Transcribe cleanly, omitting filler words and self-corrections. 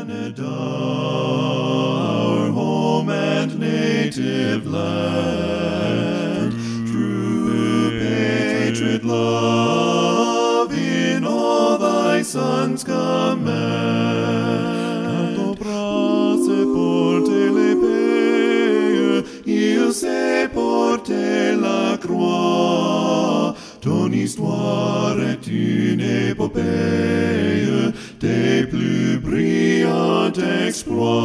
Canada, our home and native land, true patriot love in all thy sons command. Quand ton bras se porte l'épée, il sait porter la croix. Ton histoire est une épopée des plus brillants exploits.